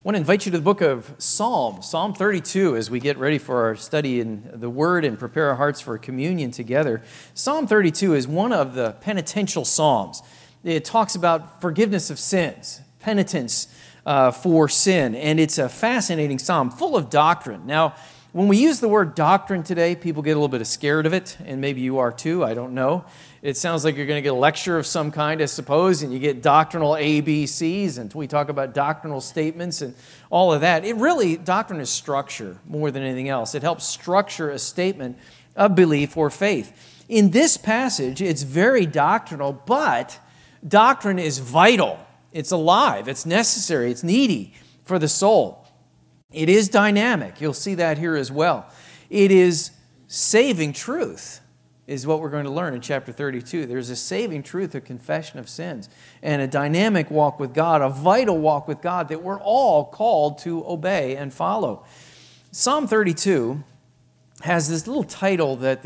I want to invite you to the book of Psalm 32, as we get ready for our study in the Word and prepare our hearts for communion together. Psalm 32 is one of the penitential psalms. It talks about forgiveness of sins, penitence for sin, and it's a fascinating psalm full of doctrine. Now, when we use the word doctrine today, people get a little bit scared of it, and maybe you are too, I don't know. It sounds like you're going to get a lecture of some kind, I suppose, and you get doctrinal ABCs, and we talk about doctrinal statements and all of that. Doctrine is structure more than anything else. It helps structure a statement of belief or faith. In this passage, it's very doctrinal, but doctrine is vital. It's alive. It's necessary. It's needy for the soul. It is dynamic. You'll see that here as well. It is saving truth, is what we're going to learn in chapter 32. There's a saving truth of confession of sins and a dynamic walk with God, a vital walk with God that we're all called to obey and follow. Psalm 32 has this little title that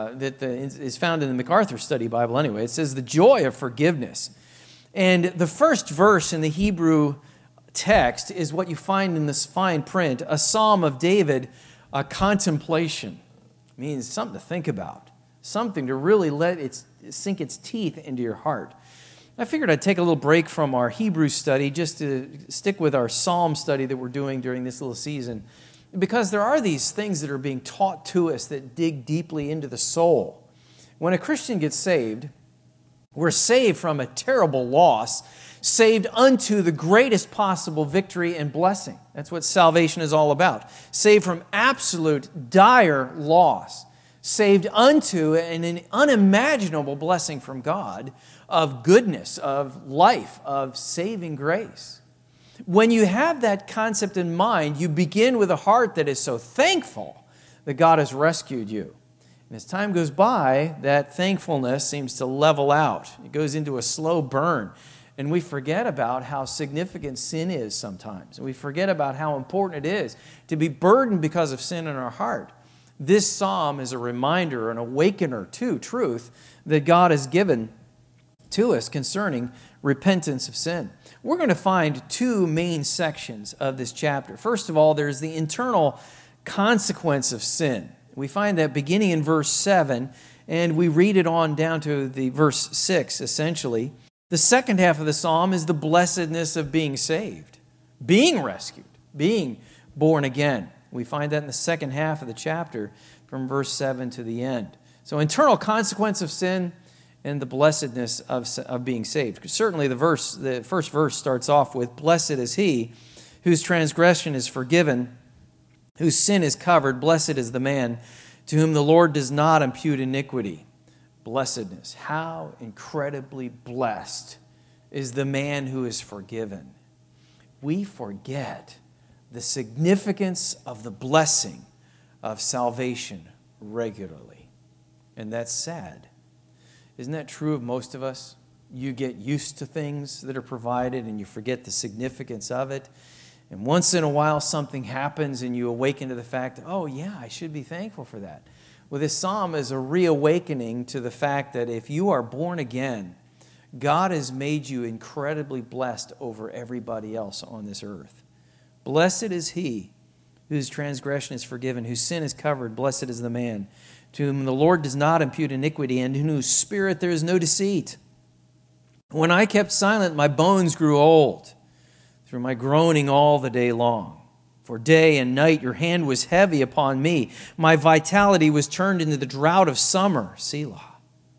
is found in the MacArthur Study Bible anyway. It says, "The Joy of Forgiveness." And the first verse in the Hebrew text is what you find in this fine print, a psalm of David, a contemplation. It means something to think about, something to really let it sink its teeth into your heart. I figured I'd take a little break from our Hebrew study just to stick with our psalm study that we're doing during this little season, because there are these things that are being taught to us that dig deeply into the soul. When a Christian gets saved, we're saved from a terrible loss, saved unto the greatest possible victory and blessing. That's what salvation is all about. Saved from absolute dire loss. Saved unto an unimaginable blessing from God of goodness, of life, of saving grace. When you have that concept in mind, you begin with a heart that is so thankful that God has rescued you. And as time goes by, that thankfulness seems to level out. It goes into a slow burn. And we forget about how significant sin is sometimes. And we forget about how important it is to be burdened because of sin in our heart. This psalm is a reminder, an awakener to truth that God has given to us concerning repentance of sin. We're going to find two main sections of this chapter. First of all, there's the internal consequence of sin. We find that beginning in verse 7, and we read it on down to the verse 6, essentially. The second half of the psalm is the blessedness of being saved, being rescued, being born again. We find that in the second half of the chapter from verse 7 to the end. So internal consequence of sin and the blessedness of being saved. Certainly the first verse starts off with, "Blessed is he whose transgression is forgiven, whose sin is covered. Blessed is the man to whom the Lord does not impute iniquity." Blessedness. How incredibly blessed is the man who is forgiven. We forget the significance of the blessing of salvation regularly. And that's sad. Isn't that true of most of us? You get used to things that are provided and you forget the significance of it. And once in a while something happens and you awaken to the fact, oh yeah, I should be thankful for that. Well, this psalm is a reawakening to the fact that if you are born again, God has made you incredibly blessed over everybody else on this earth. Blessed is he whose transgression is forgiven, whose sin is covered. Blessed is the man to whom the Lord does not impute iniquity, and in whose spirit there is no deceit. When I kept silent, my bones grew old through my groaning all the day long. For day and night your hand was heavy upon me. My vitality was turned into the drought of summer. Selah.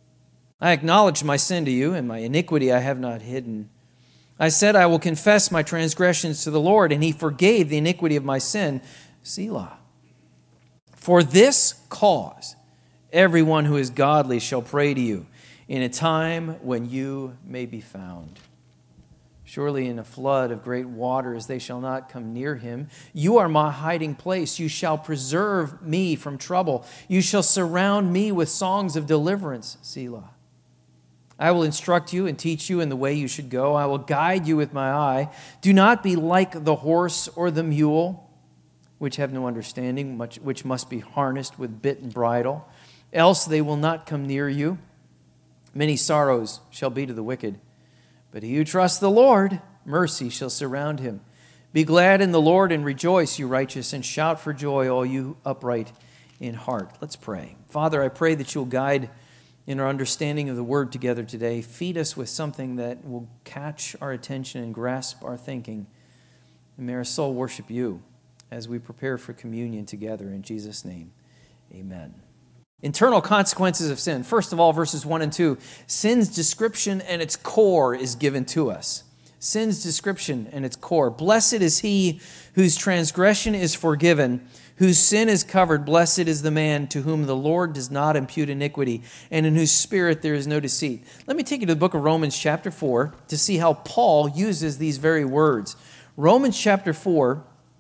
I acknowledged my sin to you, and my iniquity I have not hidden. I said, I will confess my transgressions to the Lord, and he forgave the iniquity of my sin. Selah. For this cause everyone who is godly shall pray to you in a time when you may be found. Surely in a flood of great waters they shall not come near him. You are my hiding place. You shall preserve me from trouble. You shall surround me with songs of deliverance. Selah. I will instruct you and teach you in the way you should go. I will guide you with my eye. Do not be like the horse or the mule, which have no understanding, which must be harnessed with bit and bridle. Else they will not come near you. Many sorrows shall be to the wicked, but he who trusts the Lord, mercy shall surround him. Be glad in the Lord and rejoice, you righteous, and shout for joy, all you upright in heart. Let's pray. Father, I pray that you'll guide in our understanding of the word together today. Feed us with something that will catch our attention and grasp our thinking. And may our soul worship you as we prepare for communion together. In Jesus' name, amen. Internal consequences of sin. First of all, verses 1 and 2. Sin's description and its core is given to us. Sin's description and its core. Blessed is he whose transgression is forgiven, whose sin is covered. Blessed is the man to whom the Lord does not impute iniquity, and in whose spirit there is no deceit. Let me take you to the book of Romans chapter 4 to see how Paul uses these very words. Romans chapter 4,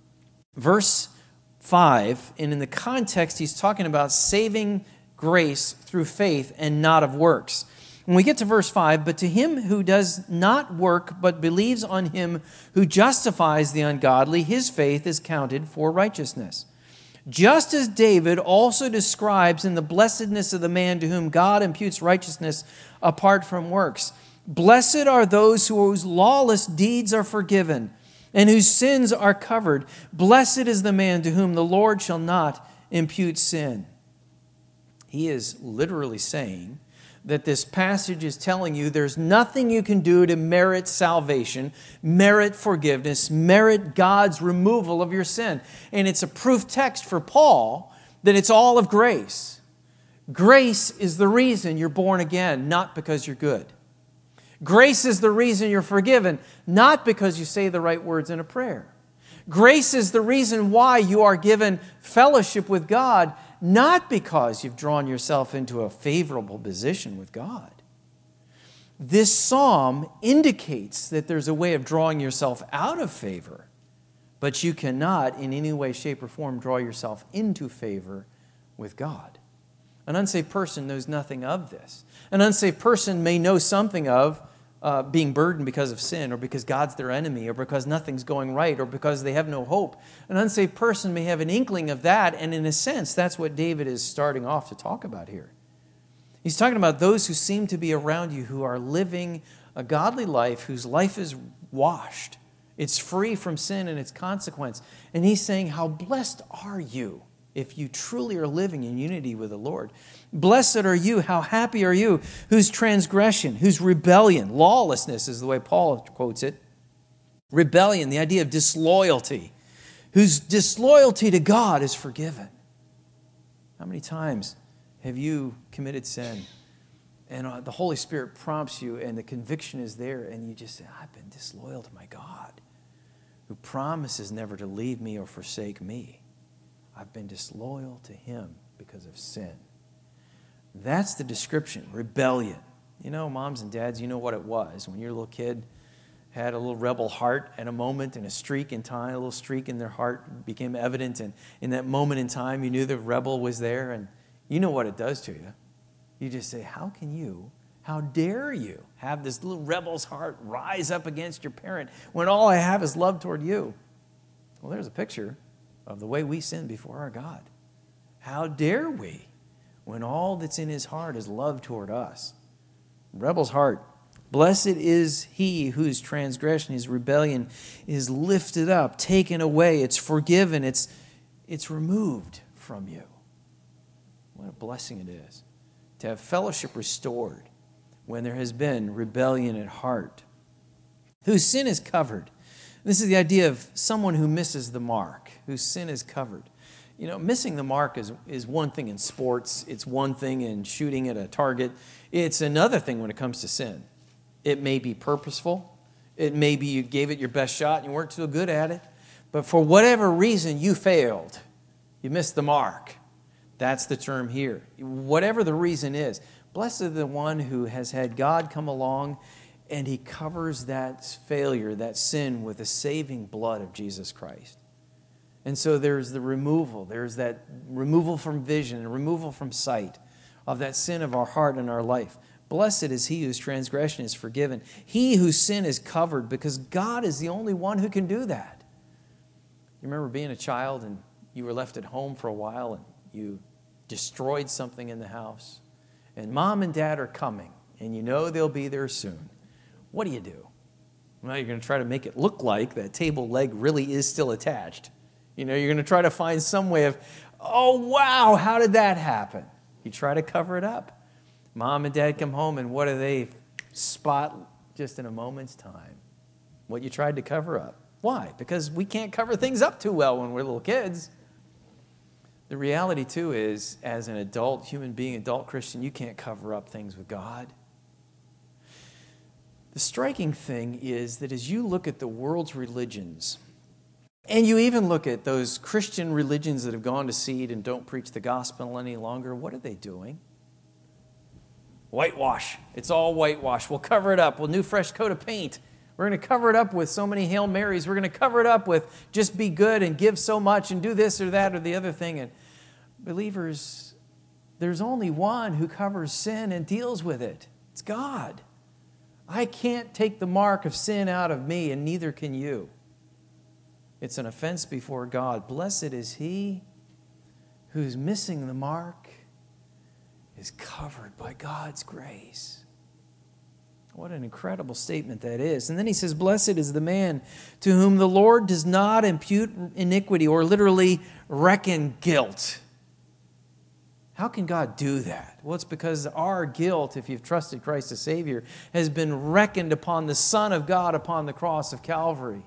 verse 5, and in the context he's talking about saving grace through faith and not of works. When we get to verse 5, but to him who does not work but believes on him who justifies the ungodly, his faith is counted for righteousness. Just as David also describes in the blessedness of the man to whom God imputes righteousness apart from works. Blessed are those whose lawless deeds are forgiven and whose sins are covered. Blessed is the man to whom the Lord shall not impute sin. He is literally saying that this passage is telling you there's nothing you can do to merit salvation, merit forgiveness, merit God's removal of your sin. And it's a proof text for Paul that it's all of grace. Grace is the reason you're born again, not because you're good. Grace is the reason you're forgiven, not because you say the right words in a prayer. Grace is the reason why you are given fellowship with God, not because you've drawn yourself into a favorable position with God. This psalm indicates that there's a way of drawing yourself out of favor, but you cannot in any way, shape, or form draw yourself into favor with God. An unsaved person knows nothing of this. An unsaved person may know something of being burdened because of sin, or because God's their enemy, or because nothing's going right, or because they have no hope. An unsaved person may have an inkling of that, and in a sense, that's what David is starting off to talk about here. He's talking about those who seem to be around you, who are living a godly life, whose life is washed. It's free from sin and its consequence. And he's saying, how blessed are you if you truly are living in unity with the Lord. Blessed are you, how happy are you, whose transgression, whose rebellion, lawlessness is the way Paul quotes it. Rebellion, the idea of disloyalty, whose disloyalty to God is forgiven. How many times have you committed sin and the Holy Spirit prompts you and the conviction is there and you just say, I've been disloyal to my God, who promises never to leave me or forsake me. I've been disloyal to him because of sin. That's the description, rebellion. You know, moms and dads, you know what it was. When your little kid had a little rebel heart at a moment and a streak in time, a little streak in their heart became evident. And in that moment in time, you knew the rebel was there. And you know what it does to you. You just say, how dare you have this little rebel's heart rise up against your parent when all I have is love toward you? Well, there's a picture of the way we sin before our God. How dare we when all that's in his heart is love toward us? Rebel's heart. Blessed is he whose transgression, his rebellion is lifted up, taken away. It's forgiven. It's removed from you. What a blessing it is to have fellowship restored when there has been rebellion at heart. Whose sin is covered. This is the idea of someone who misses the mark, whose sin is covered. You know, missing the mark is one thing in sports. It's one thing in shooting at a target. It's another thing when it comes to sin. It may be purposeful. It may be you gave it your best shot and you weren't too good at it. But for whatever reason, you failed. You missed the mark. That's the term here. Whatever the reason is, blessed is the one who has had God come along and he covers that failure, that sin, with the saving blood of Jesus Christ. And so there's the removal. There's that removal from vision and removal from sight of that sin of our heart and our life. Blessed is he whose transgression is forgiven. He whose sin is covered, because God is the only one who can do that. You remember being a child and you were left at home for a while and you destroyed something in the house. And mom and dad are coming and you know they'll be there soon. What do? Well, you're going to try to make it look like that table leg really is still attached. You're going to try to find some way of, oh, wow, how did that happen? You try to cover it up. Mom and dad come home, and what do they spot just in a moment's time? What you tried to cover up. Why? Because we can't cover things up too well when we're little kids. The reality, too, is as an adult human being, adult Christian, you can't cover up things with God. The striking thing is that as you look at the world's religions, and you even look at those Christian religions that have gone to seed and don't preach the gospel any longer, what are they doing? Whitewash. It's all whitewash. We'll cover it up. We'll new fresh coat of paint. We're going to cover it up with so many Hail Marys. We're going to cover it up with just be good and give so much and do this or that or the other thing. And believers, there's only one who covers sin and deals with it. It's God. I can't take the mark of sin out of me, and neither can you. It's an offense before God. Blessed is he who's missing the mark, is covered by God's grace. What an incredible statement that is. And then he says, blessed is the man to whom the Lord does not impute iniquity, or literally reckon guilt. How can God do that? Well, it's because our guilt, if you've trusted Christ as Savior, has been reckoned upon the Son of God upon the cross of Calvary.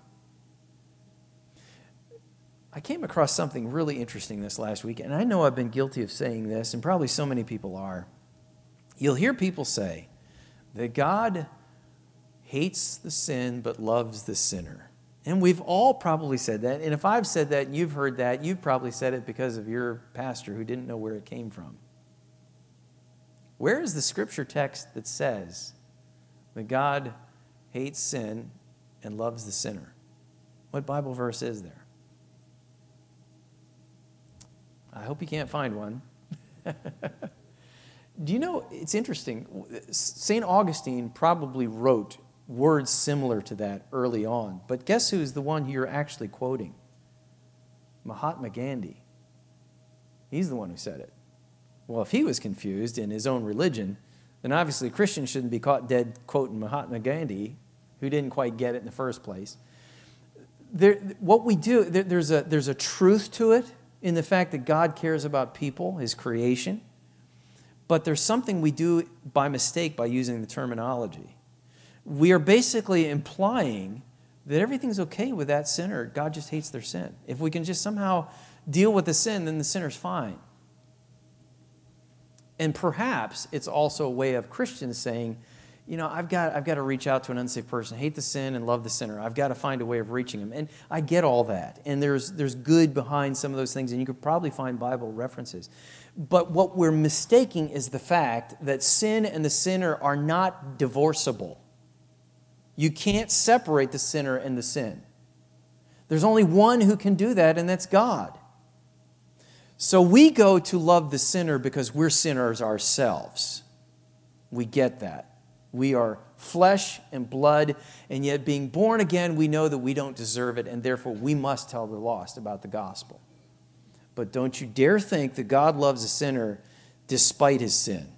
I came across something really interesting this last week, and I know I've been guilty of saying this, and probably so many people are. You'll hear people say that God hates the sin but loves the sinner. And we've all probably said that. And if I've said that and you've heard that, you've probably said it because of your pastor who didn't know where it came from. Where is the scripture text that says that God hates sin and loves the sinner? What Bible verse is there? I hope you can't find one. Do you know, it's interesting, St. Augustine probably wrote words similar to that early on. But guess who's the one you're actually quoting? Mahatma Gandhi. He's the one who said it. Well, if he was confused in his own religion, then obviously Christians shouldn't be caught dead quoting Mahatma Gandhi, who didn't quite get it in the first place. What we do, there's a truth to it in the fact that God cares about people, his creation. But there's something we do by mistake by using the terminology. We are basically implying that everything's okay with that sinner. God just hates their sin. If we can just somehow deal with the sin, then the sinner's fine. And perhaps it's also a way of Christians saying, you know, I've got to reach out to an unsaved person, hate the sin and love the sinner. I've got to find a way of reaching him. And I get all that. And there's good behind some of those things, and you could probably find Bible references. But what we're mistaking is the fact that sin and the sinner are not divorceable. You can't separate the sinner and the sin. There's only one who can do that, and that's God. So we go to love the sinner because we're sinners ourselves. We get that. We are flesh and blood, and yet being born again, we know that we don't deserve it, and therefore we must tell the lost about the gospel. But don't you dare think that God loves a sinner despite his sin.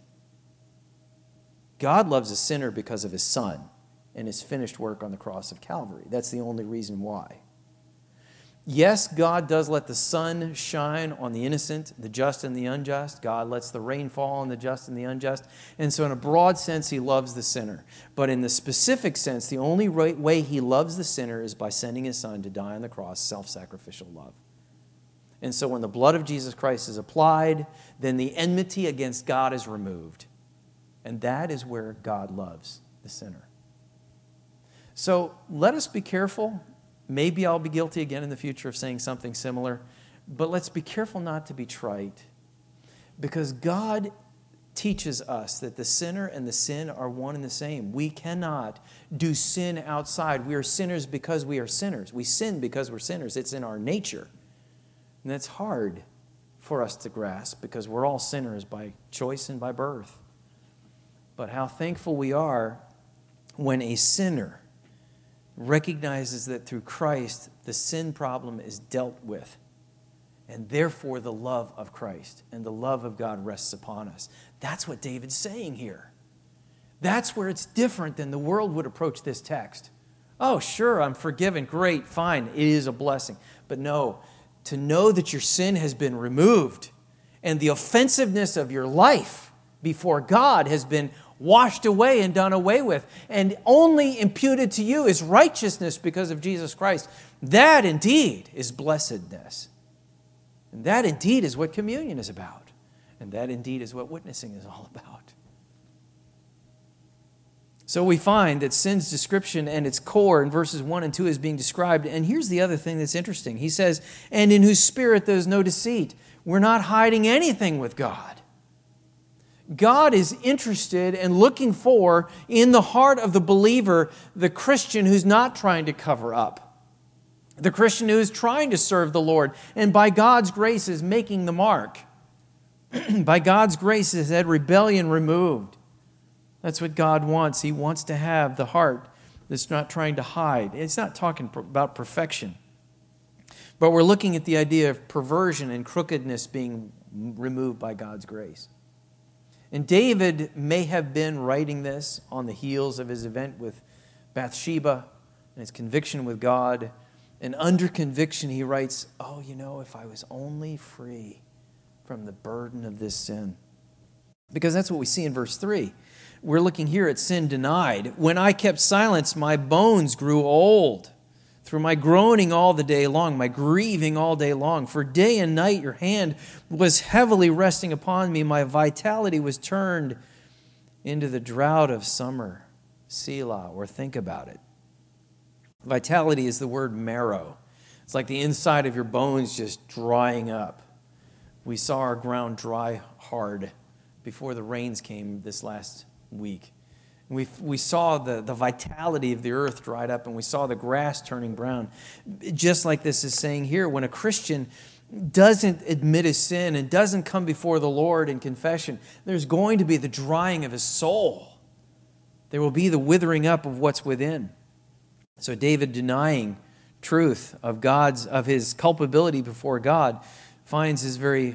God loves a sinner because of his Son and his finished work on the cross of Calvary. That's the only reason why. Yes, God does let the sun shine on the innocent, the just and the unjust. God lets the rain fall on the just and the unjust. And so in a broad sense, he loves the sinner. But in the specific sense, the only way he loves the sinner is by sending his Son to die on the cross, self-sacrificial love. And so when the blood of Jesus Christ is applied, then the enmity against God is removed. And that is where God loves the sinner. So let us be careful. Maybe I'll be guilty again in the future of saying something similar, but let's be careful not to be trite, because God teaches us that the sinner and the sin are one and the same. We cannot do sin outside. We are sinners because we are sinners. We sin because we're sinners. It's in our nature. And that's hard for us to grasp because we're all sinners by choice and by birth. But how thankful we are when a sinner recognizes that through Christ, the sin problem is dealt with. And therefore, the love of Christ and the love of God rests upon us. That's what David's saying here. That's where it's different than the world would approach this text. Oh, sure, I'm forgiven. Great, fine. It is a blessing. But no, to know that your sin has been removed and the offensiveness of your life before God has been washed away and done away with, and only imputed to you is righteousness because of Jesus Christ. That indeed is blessedness. And that indeed is what communion is about. And that indeed is what witnessing is all about. So we find that sin's description and its core in verses 1 and 2 is being described. And here's the other thing that's interesting. He says, and in whose spirit there is no deceit. We're not hiding anything with God. God is interested and looking for, in the heart of the believer, the Christian who's not trying to cover up. The Christian who is trying to serve the Lord and by God's grace is making the mark. By God's grace has had rebellion removed. That's what God wants. He wants to have the heart that's not trying to hide. It's not talking about perfection. But we're looking at the idea of perversion and crookedness being removed by God's grace. And David may have been writing this on the heels of his event with Bathsheba and his conviction with God. And under conviction he writes, oh, if I was only free from the burden of this sin. Because that's what we see in verse 3. We're looking here at sin denied. When I kept silence, my bones grew old. Through my groaning all the day long, my grieving all day long. For day and night your hand was heavily resting upon me. My vitality was turned into the drought of summer. Selah, or think about it. Vitality is the word marrow. It's like the inside of your bones just drying up. We saw our ground dry hard before the rains came this last week. We saw the vitality of the earth dried up, and we saw the grass turning brown. Just like this is saying here, when a Christian doesn't admit his sin and doesn't come before the Lord in confession, there's going to be the drying of his soul. There will be the withering up of what's within. So David, denying truth of his culpability before God, finds his very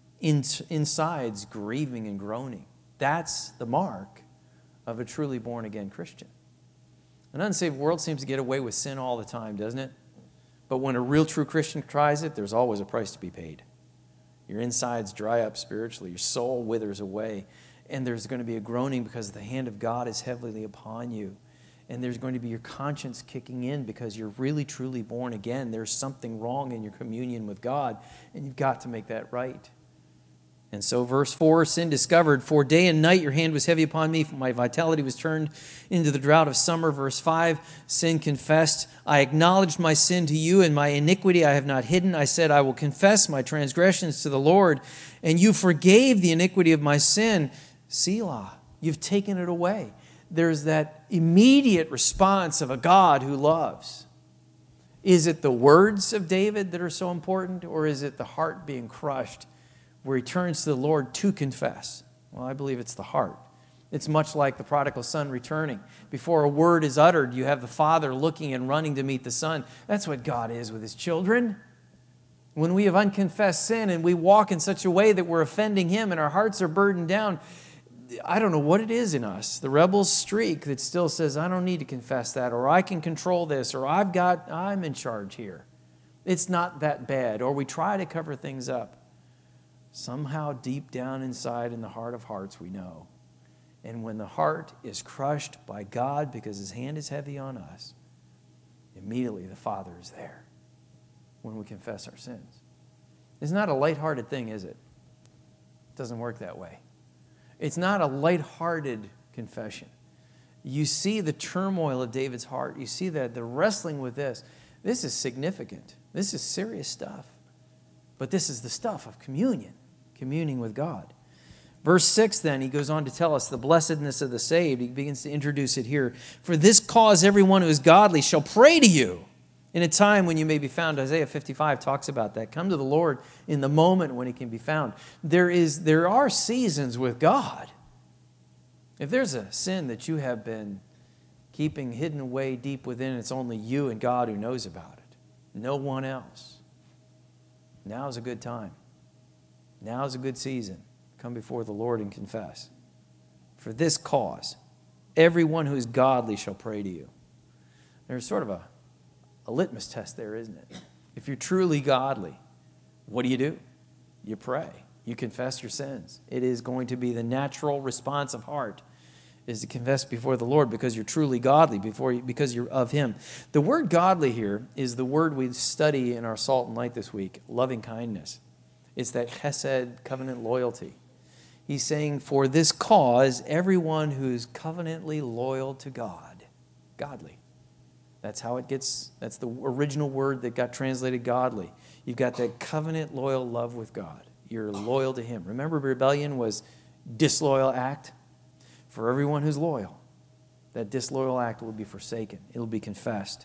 insides grieving and groaning. That's the mark of a truly born-again Christian. An unsaved world seems to get away with sin all the time, doesn't it? But when a real true Christian tries it, there's always a price to be paid. Your insides dry up spiritually. Your soul withers away. And there's going to be a groaning because the hand of God is heavily upon you. And there's going to be your conscience kicking in because you're really, truly born again. There's something wrong in your communion with God, and you've got to make that right. And so verse 4, sin discovered, for day and night your hand was heavy upon me, for my vitality was turned into the drought of summer. Verse 5, sin confessed, I acknowledged my sin to you, and my iniquity I have not hidden. I said, I will confess my transgressions to the Lord, and you forgave the iniquity of my sin. Selah, you've taken it away. There's that immediate response of a God who loves. Is it the words of David that are so important, or is it the heart being crushed where he turns to the Lord to confess? Well, I believe it's the heart. It's much like the prodigal son returning. Before a word is uttered, you have the father looking and running to meet the son. That's what God is with his children. When we have unconfessed sin and we walk in such a way that we're offending him and our hearts are burdened down, I don't know what it is in us, the rebel streak that still says, I don't need to confess that, or I can control this, or I'm in charge here. It's not that bad. Or we try to cover things up. Somehow deep down inside in the heart of hearts we know. And when the heart is crushed by God because his hand is heavy on us, immediately the Father is there when we confess our sins. It's not a lighthearted thing, is it? It doesn't work that way. It's not a lighthearted confession. You see the turmoil of David's heart. You see that the wrestling with this. This is significant. This is serious stuff. But this is the stuff of communion, communing with God. Verse 6 then, he goes on to tell us the blessedness of the saved. He begins to introduce it here. For this cause everyone who is godly shall pray to you in a time when you may be found. Isaiah 55 talks about that. Come to the Lord in the moment when he can be found. There are seasons with God. If there's a sin that you have been keeping hidden away deep within, it's only you and God who knows about it. No one else. Now's a good time. Now's a good season. Come before the Lord and confess. For this cause, everyone who is godly shall pray to you. There's sort of a litmus test there, isn't it? If you're truly godly, what do? You pray. You confess your sins. It is going to be the natural response of heart, is to confess before the Lord because you're truly godly, because you're of Him. The word godly here is the word we study in our Salt and Light this week, loving kindness. It's that chesed, covenant loyalty. He's saying, for this cause, everyone who's covenantly loyal to God, godly. That's how it gets, that's the original word that got translated godly. You've got that covenant loyal love with God. You're loyal to Him. Remember, rebellion was disloyal act. For everyone who's loyal, that disloyal act will be forsaken. It will be confessed.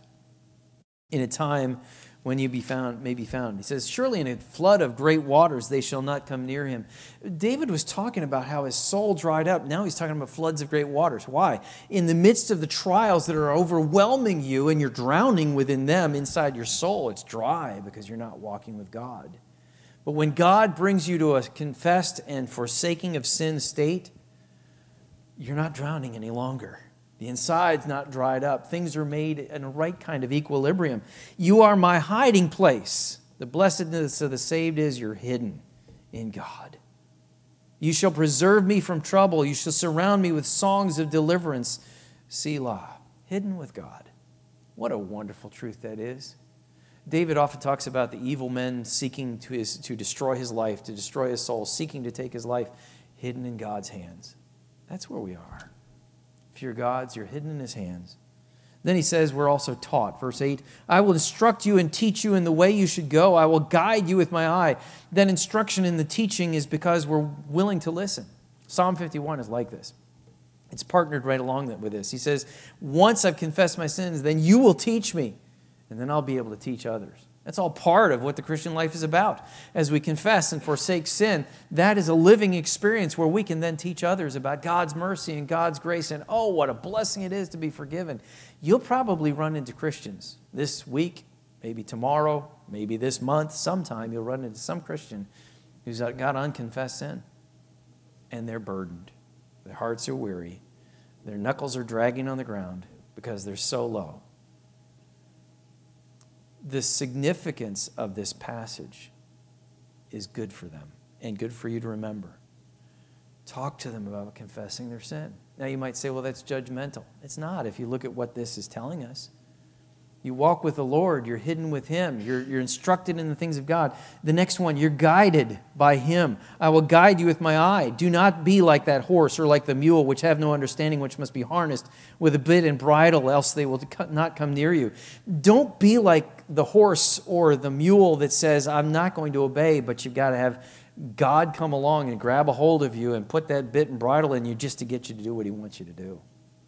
In a time when you may be found. He says, surely in a flood of great waters they shall not come near him. David was talking about how his soul dried up. Now he's talking about floods of great waters. Why? In the midst of the trials that are overwhelming you and you're drowning within them inside your soul, it's dry because you're not walking with God. But when God brings you to a confessed and forsaking of sin state, you're not drowning any longer. The inside's not dried up. Things are made in a right kind of equilibrium. You are my hiding place. The blessedness of the saved is you're hidden in God. You shall preserve me from trouble. You shall surround me with songs of deliverance. Selah, hidden with God. What a wonderful truth that is. David often talks about the evil men seeking to destroy his life, to destroy his soul, seeking to take his life, hidden in God's hands. That's where we are. If you're God's, you're hidden in His hands. Then he says we're also taught. Verse 8, I will instruct you and teach you in the way you should go. I will guide you with my eye. That instruction in the teaching is because we're willing to listen. Psalm 51 is like this. It's partnered right along with this. He says, once I've confessed my sins, then you will teach me, and then I'll be able to teach others. That's all part of what the Christian life is about. As we confess and forsake sin, that is a living experience where we can then teach others about God's mercy and God's grace and, oh, what a blessing it is to be forgiven. You'll probably run into Christians this week, maybe tomorrow, maybe this month, sometime you'll run into some Christian who's got unconfessed sin. And they're burdened. Their hearts are weary. Their knuckles are dragging on the ground because they're so low. The significance of this passage is good for them and good for you to remember. Talk to them about confessing their sin. Now you might say, well, that's judgmental. It's not if you look at what this is telling us. You walk with the Lord. You're hidden with Him. You're instructed in the things of God. The next one, you're guided by Him. I will guide you with my eye. Do not be like that horse or like the mule, which have no understanding, which must be harnessed with a bit and bridle, else they will not come near you. Don't be like the horse or the mule that says, I'm not going to obey, but you've got to have God come along and grab a hold of you and put that bit and bridle in you just to get you to do what He wants you to do.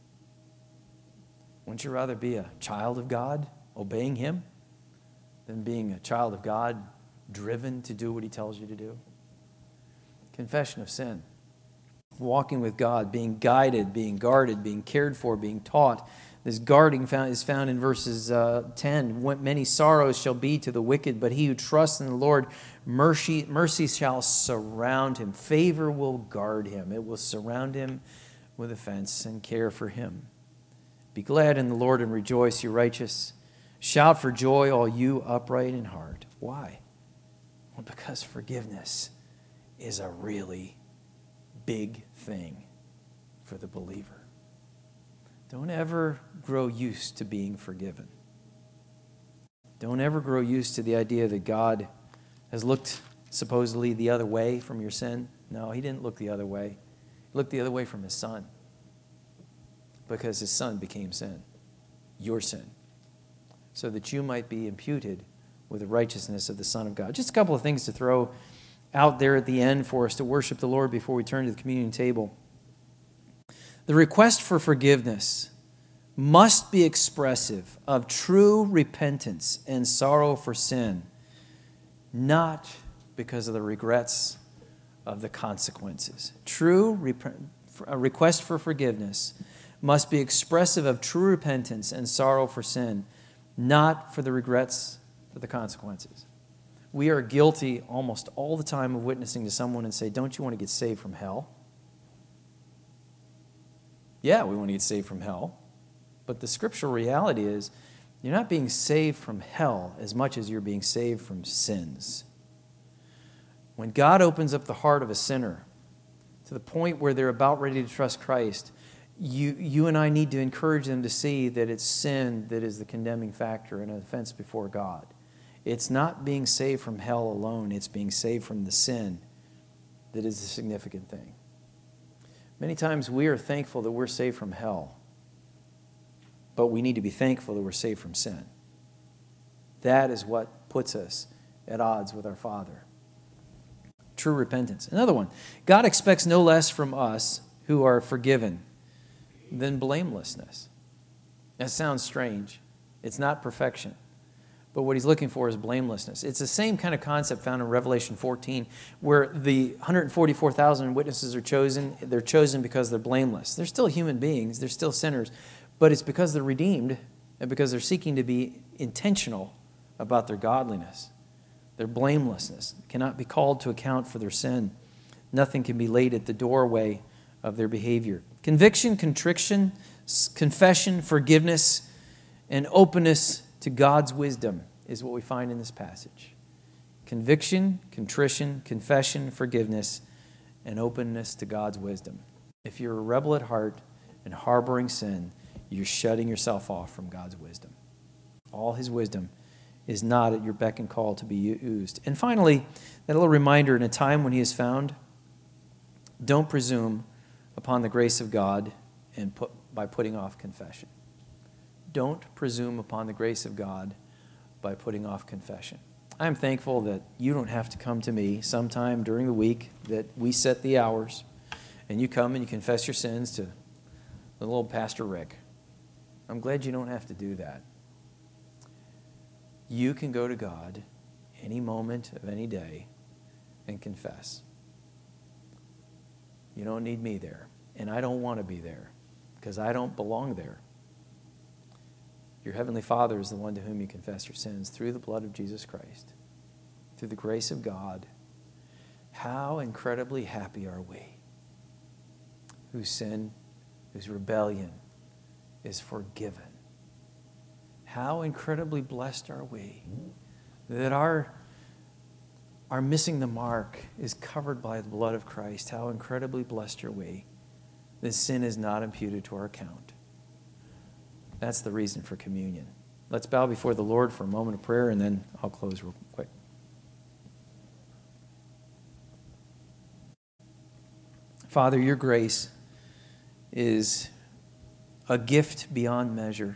Wouldn't you rather be a child of God, obeying Him, than being a child of God, driven to do what He tells you to do? Confession of sin. Walking with God, being guided, being guarded, being cared for, being taught. This guarding is found in verses 10. Many sorrows shall be to the wicked, but he who trusts in the Lord, mercy shall surround him. Favor will guard him. It will surround him with a fence and care for him. Be glad in the Lord and rejoice, you righteous. Shout for joy, all you upright in heart. Why? Well, because forgiveness is a really big thing for the believer. Don't ever grow used to being forgiven. Don't ever grow used to the idea that God has looked supposedly the other way from your sin. No, He didn't look the other way. He looked the other way from His Son. Because His Son became sin, your sin, so that you might be imputed with the righteousness of the Son of God. Just a couple of things to throw out there at the end for us to worship the Lord before we turn to the communion table. The request for forgiveness must be expressive of true repentance and sorrow for sin, not because of the regrets of the consequences. A request for forgiveness must be expressive of true repentance and sorrow for sin, not for the regrets for the consequences. We are guilty almost all the time of witnessing to someone and say, don't you want to get saved from hell? Yeah, we want to get saved from hell. But the scriptural reality is You're not being saved from hell as much as you're being saved from sins. When God opens up the heart of a sinner to the point where they're about ready to trust Christ, you and I need to encourage them to see that it's sin that is the condemning factor and an offense before God. It's not being saved from hell alone. It's being saved from the sin that is the significant thing. Many times we are thankful that we're saved from hell, but we need to be thankful that we're saved from sin. That is what puts us at odds with our Father. True repentance. Another one. God expects no less from us who are forgiven than blamelessness. That sounds strange. It's not perfection. But what he's looking for is blamelessness. It's the same kind of concept found in Revelation 14, where the 144,000 witnesses are chosen. They're chosen because they're blameless. They're still human beings. They're still sinners. But it's because they're redeemed and because they're seeking to be intentional about their godliness. Their blamelessness cannot be called to account for their sin. Nothing can be laid at the doorway of their behavior. Conviction, contrition, confession, forgiveness, and openness to God's wisdom is what we find in this passage. Conviction, contrition, confession, forgiveness, and openness to God's wisdom. If you're a rebel at heart and harboring sin, you're shutting yourself off from God's wisdom. All his wisdom is not at your beck and call to be used. And finally, that little reminder in a time when he is found, don't presume upon the grace of God by putting off confession. Don't presume upon the grace of God by putting off confession. I'm thankful that you don't have to come to me sometime during the week, that we set the hours, and you come and you confess your sins to little old Pastor Rick. I'm glad you don't have to do that. You can go to God any moment of any day and confess. You don't need me there, and I don't want to be there because I don't belong there. Your Heavenly Father is the one to whom you confess your sins through the blood of Jesus Christ, through the grace of God. How incredibly happy are we whose sin, whose rebellion is forgiven. How incredibly blessed are we that our missing the mark is covered by the blood of Christ. How incredibly blessed are we that sin is not imputed to our account. That's the reason for communion. Let's bow before the Lord for a moment of prayer, and then I'll close real quick. Father, your grace is a gift beyond measure.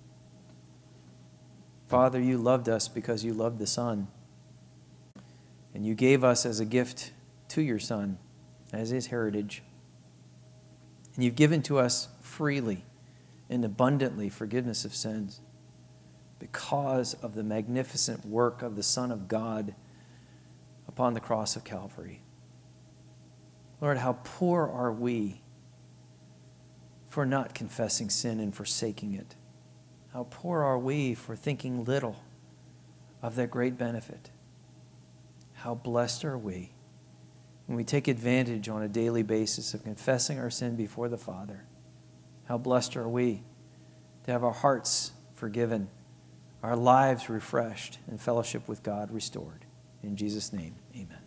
Father, you loved us because you loved the Son. And you gave us as a gift to your Son, as his heritage. And you've given to us freely and abundantly forgiveness of sins because of the magnificent work of the Son of God upon the cross of Calvary. Lord, how poor are we for not confessing sin and forsaking it. How poor are we for thinking little of that great benefit. How blessed are we when we take advantage on a daily basis of confessing our sin before the Father. How blessed are we to have our hearts forgiven, our lives refreshed, and fellowship with God restored. In Jesus' name, amen.